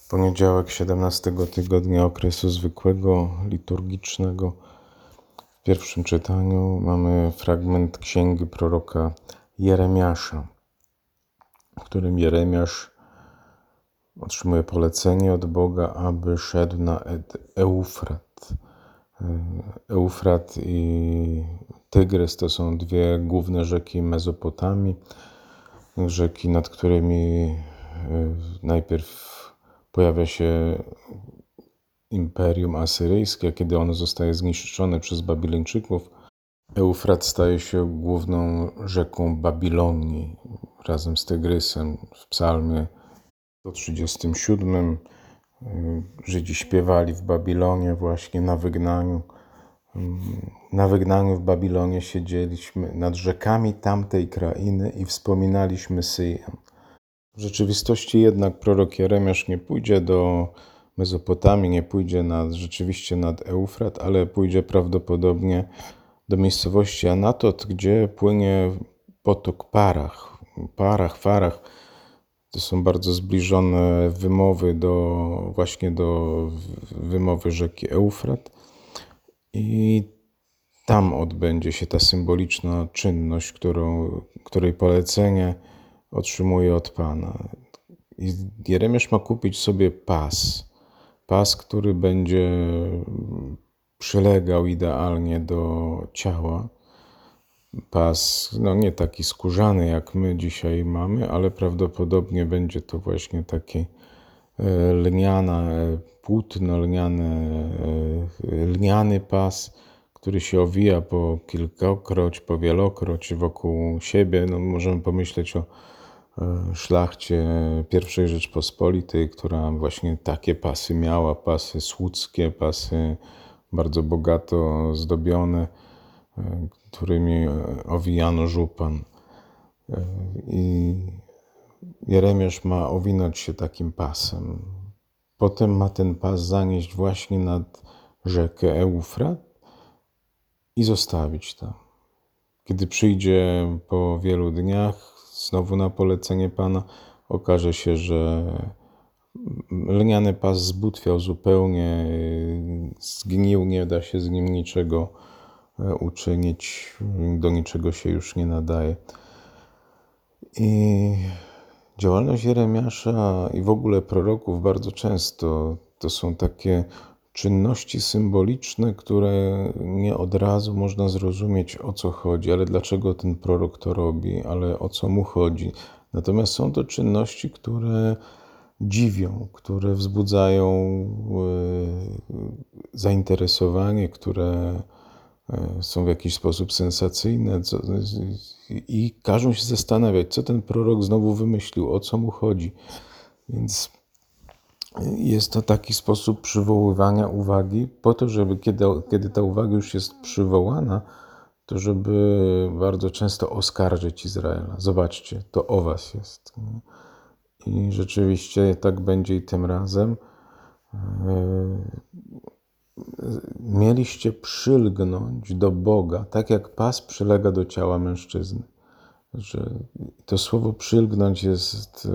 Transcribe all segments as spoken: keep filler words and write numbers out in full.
Poniedziałek siedemnastego tygodnia okresu zwykłego, liturgicznego. W pierwszym czytaniu mamy fragment księgi proroka Jeremiasza, w którym Jeremiasz otrzymuje polecenie od Boga, aby szedł na Eufrat. Eufrat i Tygrys to są dwie główne rzeki Mezopotamii, rzeki, nad którymi najpierw pojawia się Imperium Asyryjskie, kiedy ono zostaje zniszczone przez Babilończyków. Eufrat staje się główną rzeką Babilonii razem z Tygrysem. W psalmie sto trzydziestym siódmym Żydzi śpiewali w Babilonie właśnie na wygnaniu. Na wygnaniu w Babilonie siedzieliśmy nad rzekami tamtej krainy i wspominaliśmy Syjon. W rzeczywistości jednak prorok Jeremiasz nie pójdzie do Mezopotamii, nie pójdzie nad, rzeczywiście nad Eufrat, ale pójdzie prawdopodobnie do miejscowości Anatot, gdzie płynie potok Parach. Parach, Farach to są bardzo zbliżone wymowy do, właśnie do wymowy rzeki Eufrat. I tam odbędzie się ta symboliczna czynność, którą, której polecenie otrzymuje od Pana. I Jeremiasz ma kupić sobie pas. Pas, który będzie przylegał idealnie do ciała. Pas, no nie taki skórzany, jak my dzisiaj mamy, ale prawdopodobnie będzie to właśnie taki lniane płótno, lniane, lniany pas, który się owija po kilkokroć, po wielokroć wokół siebie. No, możemy pomyśleć o szlachcie pierwszej Rzeczpospolitej, która właśnie takie pasy miała, pasy słudzkie, pasy bardzo bogato zdobione, którymi owijano żupan. I Jeremiasz ma owinąć się takim pasem. Potem ma ten pas zanieść właśnie nad rzekę Eufrat i zostawić tam. Kiedy przyjdzie po wielu dniach, znowu na polecenie Pana, okaże się, że lniany pas zbutwiał zupełnie, zgnił, nie da się z nim niczego uczynić, do niczego się już nie nadaje. I działalność Jeremiasza i w ogóle proroków bardzo często to są takie czynności symboliczne, które nie od razu można zrozumieć, o co chodzi, ale dlaczego ten prorok to robi, ale o co mu chodzi. Natomiast są to czynności, które dziwią, które wzbudzają zainteresowanie, które są w jakiś sposób sensacyjne i każą się zastanawiać, co ten prorok znowu wymyślił, o co mu chodzi. Więc jest to taki sposób przywoływania uwagi po to, żeby kiedy, kiedy ta uwaga już jest przywołana, to żeby bardzo często oskarżyć Izraela. Zobaczcie, to o was jest. I rzeczywiście tak będzie i tym razem. Mieliście przylgnąć do Boga, tak jak pas przylega do ciała mężczyzny. Że to słowo przylgnąć jest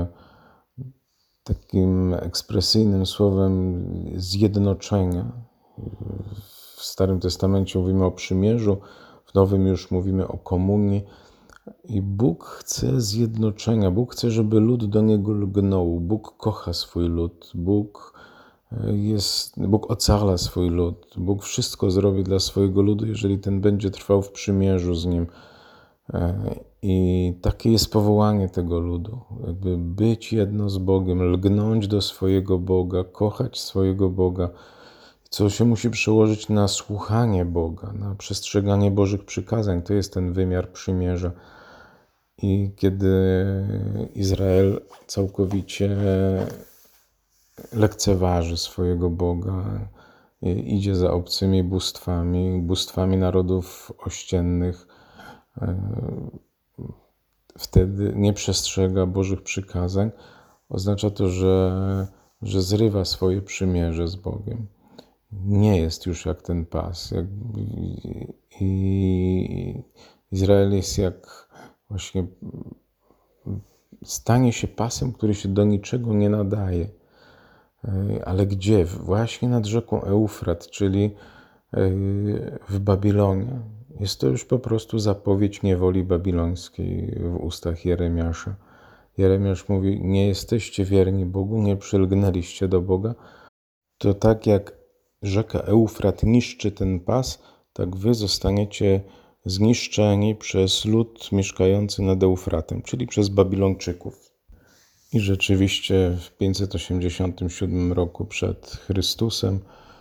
takim ekspresyjnym słowem zjednoczenia. W Starym Testamencie mówimy o przymierzu, w Nowym już mówimy o komunii. I Bóg chce zjednoczenia. Bóg chce, żeby lud do Niego lgnął. Bóg kocha swój lud. Bóg jest, Bóg ocala swój lud. Bóg wszystko zrobi dla swojego ludu, jeżeli ten będzie trwał w przymierzu z Nim. I takie jest powołanie tego ludu, jakby być jedno z Bogiem, lgnąć do swojego Boga, kochać swojego Boga, co się musi przełożyć na słuchanie Boga, na przestrzeganie Bożych przykazań. To jest ten wymiar przymierza. I kiedy Izrael całkowicie lekceważy swojego Boga, idzie za obcymi bóstwami, bóstwami narodów ościennych, wtedy nie przestrzega Bożych przykazań, oznacza to, że, że zrywa swoje przymierze z Bogiem. Nie jest już jak ten pas. Jak, i Izrael jest jak właśnie stanie się pasem, który się do niczego nie nadaje. Ale gdzie? Właśnie nad rzeką Eufrat, czyli w Babilonie. Jest to już po prostu zapowiedź niewoli babilońskiej w ustach Jeremiasza. Jeremiasz mówi: nie jesteście wierni Bogu, nie przylgnęliście do Boga. To tak jak rzeka Eufrat niszczy ten pas, tak wy zostaniecie zniszczeni przez lud mieszkający nad Eufratem, czyli przez Babilończyków. I rzeczywiście w pięćset osiemdziesiątym siódmym roku przed Chrystusem,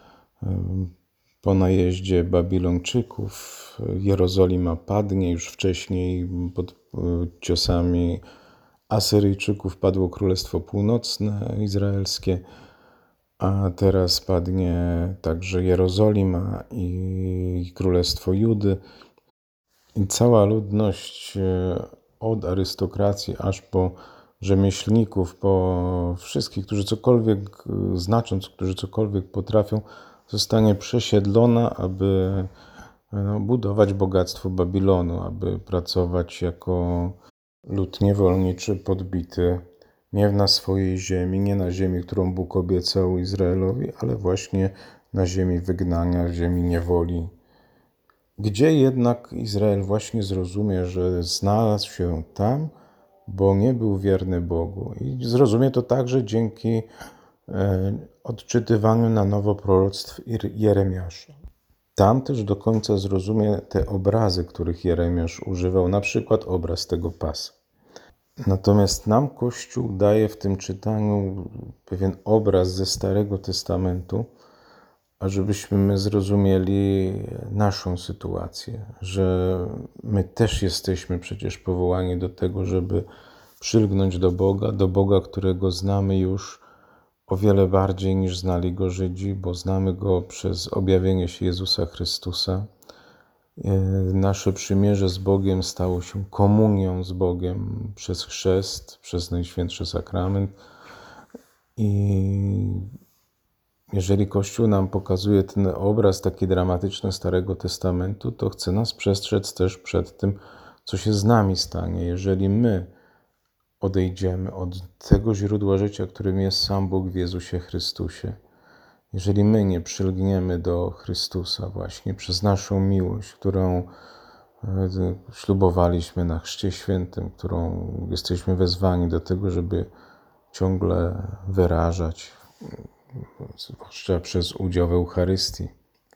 po najeździe Babilończyków, Jerozolima padnie. Już wcześniej pod ciosami Asyryjczyków padło Królestwo Północne izraelskie, a teraz padnie także Jerozolima i Królestwo Judy. I cała ludność od arystokracji aż po rzemieślników, po wszystkich, którzy cokolwiek znacząc, którzy cokolwiek potrafią, zostanie przesiedlona, aby no, budować bogactwo Babilonu, aby pracować jako lud niewolniczy podbity nie na swojej ziemi, nie na ziemi, którą Bóg obiecał Izraelowi, ale właśnie na ziemi wygnania, ziemi niewoli. Gdzie jednak Izrael właśnie zrozumie, że znalazł się tam, bo nie był wierny Bogu. I zrozumie to także dzięki odczytywaniu na nowo proroctw Jeremiasza. Tam też do końca zrozumie te obrazy, których Jeremiasz używał, na przykład obraz tego pasa. Natomiast nam Kościół daje w tym czytaniu pewien obraz ze Starego Testamentu, ażebyśmy my zrozumieli naszą sytuację, że my też jesteśmy przecież powołani do tego, żeby przylgnąć do Boga, do Boga, którego znamy już o wiele bardziej niż znali Go Żydzi, bo znamy Go przez objawienie się Jezusa Chrystusa. Nasze przymierze z Bogiem stało się komunią z Bogiem przez chrzest, przez Najświętszy Sakrament. I jeżeli Kościół nam pokazuje ten obraz taki dramatyczny Starego Testamentu, to chce nas przestrzec też przed tym, co się z nami stanie, jeżeli my odejdziemy od tego źródła życia, którym jest sam Bóg w Jezusie Chrystusie. Jeżeli my nie przylgniemy do Chrystusa właśnie przez naszą miłość, którą ślubowaliśmy na Chrzcie Świętym, którą jesteśmy wezwani do tego, żeby ciągle wyrażać, zwłaszcza przez udział w Eucharystii,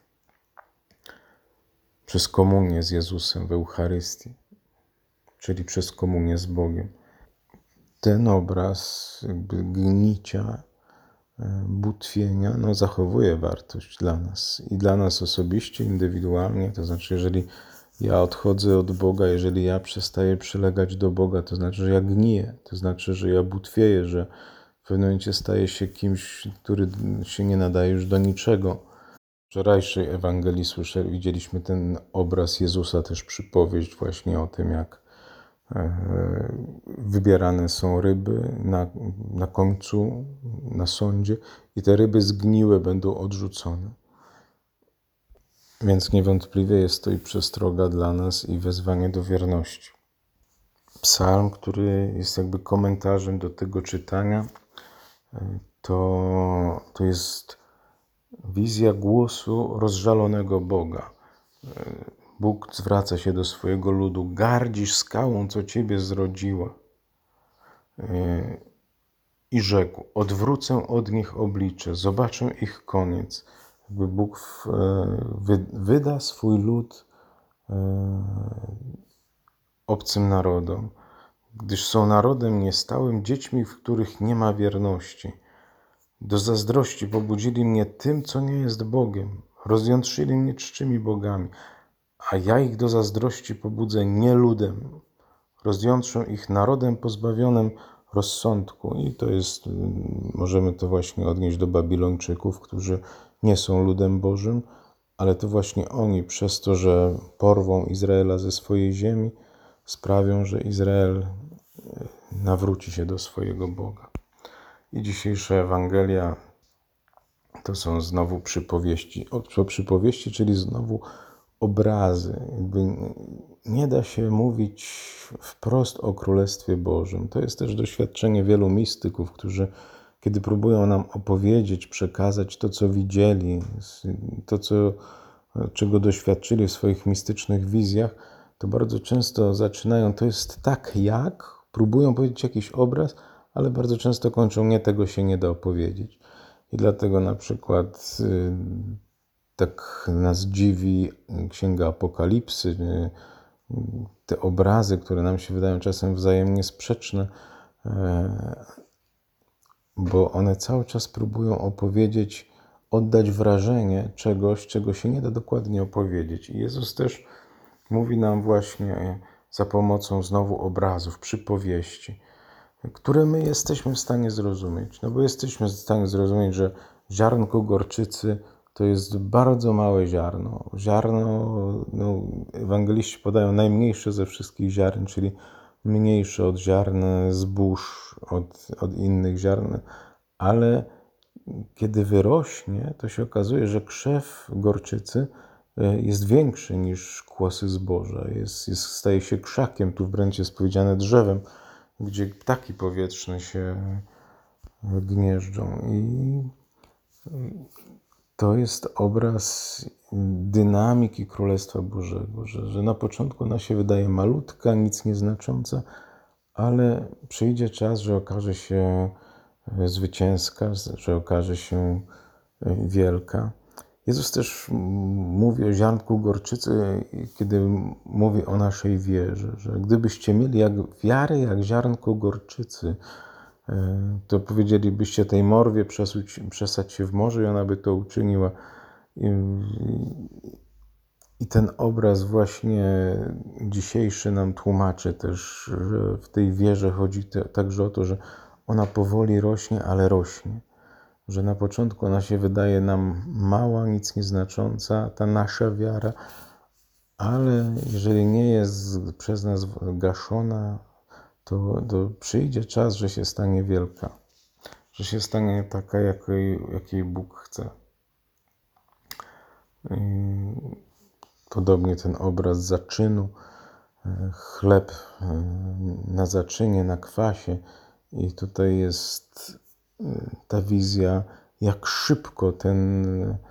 przez komunię z Jezusem w Eucharystii, czyli przez komunię z Bogiem. Ten obraz jakby gnicia, butwienia, no, zachowuje wartość dla nas i dla nas osobiście, indywidualnie. To znaczy, jeżeli ja odchodzę od Boga, jeżeli ja przestaję przylegać do Boga, to znaczy, że ja gniję, to znaczy, że ja butwieję, że w pewnym momencie staję się kimś, który się nie nadaje już do niczego. W wczorajszej Ewangelii słyszeli, widzieliśmy ten obraz Jezusa, też przypowieść właśnie o tym, jak wybierane są ryby na, na końcu, na sądzie i te ryby zgniłe będą odrzucone. Więc niewątpliwie jest to i przestroga dla nas i wezwanie do wierności. Psalm, który jest jakby komentarzem do tego czytania, to, to jest wizja głosu rozżalonego Boga. Bóg zwraca się do swojego ludu: gardzisz skałą, co ciebie zrodziła. I rzekł: odwrócę od nich oblicze, zobaczę ich koniec. Jakby Bóg wyda swój lud obcym narodom, gdyż są narodem niestałym, dziećmi, w których nie ma wierności. Do zazdrości pobudzili mnie tym, co nie jest Bogiem. Rozjątrzyli mnie czczymi bogami. A ja ich do zazdrości pobudzę nie ludem. Rozjątrzę ich narodem pozbawionym rozsądku. I to jest, możemy to właśnie odnieść do Babilończyków, którzy nie są ludem Bożym, ale to właśnie oni przez to, że porwą Izraela ze swojej ziemi, sprawią, że Izrael nawróci się do swojego Boga. I dzisiejsza Ewangelia to są znowu przypowieści. O przypowieści, czyli znowu obrazy. Jakby nie da się mówić wprost o Królestwie Bożym. To jest też doświadczenie wielu mistyków, którzy kiedy próbują nam opowiedzieć, przekazać to, co widzieli, to, co, czego doświadczyli w swoich mistycznych wizjach, to bardzo często zaczynają, to jest tak jak, próbują powiedzieć jakiś obraz, ale bardzo często kończą, nie, tego się nie da opowiedzieć. I dlatego na przykład y, tak nas dziwi Księga Apokalipsy, y, te obrazy, które nam się wydają czasem wzajemnie sprzeczne, y, bo one cały czas próbują opowiedzieć, oddać wrażenie czegoś, czego się nie da dokładnie opowiedzieć. I Jezus też mówi nam właśnie za pomocą znowu obrazów, przypowieści, które my jesteśmy w stanie zrozumieć. No bo jesteśmy w stanie zrozumieć, że ziarnko gorczycy to jest bardzo małe ziarno. Ziarno, no, ewangeliści podają najmniejsze ze wszystkich ziarn, czyli mniejsze od ziarn zbóż, od, od innych ziarn, ale kiedy wyrośnie, to się okazuje, że krzew gorczycy jest większy niż kłosy zboża. Jest, jest, staje się krzakiem, tu wręcz jest powiedziane drzewem, gdzie ptaki powietrzne się gnieżdżą. I to jest obraz dynamiki Królestwa Bożego, że, że na początku ona się wydaje malutka, nic nieznacząca, ale przyjdzie czas, że okaże się zwycięska, że okaże się wielka. Jezus też mówi o ziarnku gorczycy, kiedy mówi o naszej wierze, że gdybyście mieli jak wiarę jak ziarnko gorczycy, to powiedzielibyście tej morwie przesuć, przesać się w morze i ona by to uczyniła. I, I ten obraz właśnie dzisiejszy nam tłumaczy też, że w tej wierze chodzi także o to, że ona powoli rośnie, ale rośnie. Że na początku ona się wydaje nam mała, nic nieznacząca, ta nasza wiara, ale jeżeli nie jest przez nas gaszona, to, to przyjdzie czas, że się stanie wielka, że się stanie taka, jakiej, jakiej Bóg chce. I podobnie ten obraz zaczynu, chleb na zaczynie, na kwasie, i tutaj jest ta wizja, jak szybko ten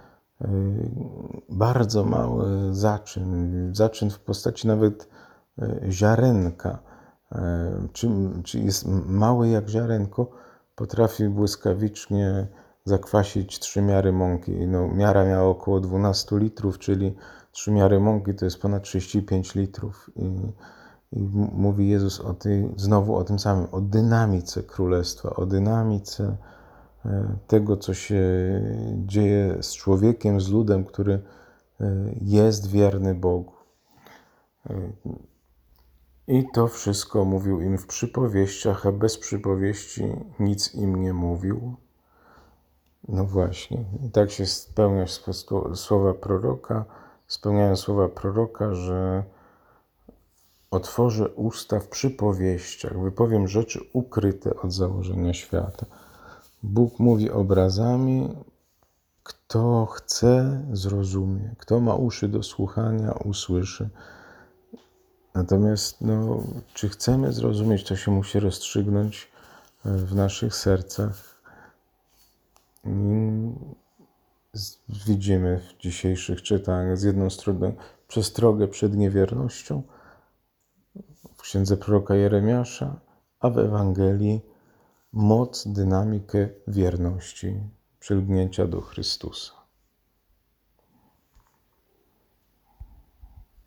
bardzo mały zaczyn, zaczyn w postaci nawet ziarenka, czy, czy jest mały jak ziarenko, potrafi błyskawicznie zakwasić trzy miary mąki. No, miara miała około dwanaście litrów, czyli trzy miary mąki to jest ponad trzydzieści pięć litrów. I, i mówi Jezus o tej, znowu o tym samym, o dynamice Królestwa, o dynamice tego, co się dzieje z człowiekiem, z ludem, który jest wierny Bogu. I to wszystko mówił im w przypowieściach, a bez przypowieści nic im nie mówił. No właśnie, i tak się spełnia słowa proroka, spełniają słowa proroka, że otworzę usta w przypowieściach, wypowiem rzeczy ukryte od założenia świata. Bóg mówi obrazami, kto chce, zrozumie, kto ma uszy do słuchania, usłyszy. Natomiast no, czy chcemy zrozumieć, to się musi rozstrzygnąć w naszych sercach. I widzimy w dzisiejszych czytaniach z jedną strony przestrogę przed niewiernością w księdze proroka Jeremiasza, a w Ewangelii moc, dynamikę wierności, przylgnięcia do Chrystusa.